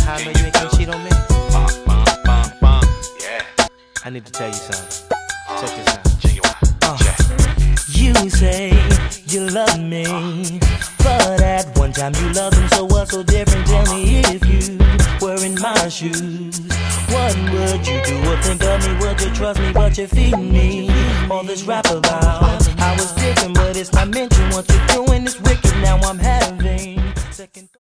how I know you ain't gonna cheat on me? Yeah. I need to tell you something. Check this out. You say you love me, but at one time you loved him, so what's so different? Tell me if you were in my shoes, what would you do or think of me? Would you trust me, but you're feeding me all this rap about I was different, but it's not mentioned. What you're doing is wicked, now I'm having second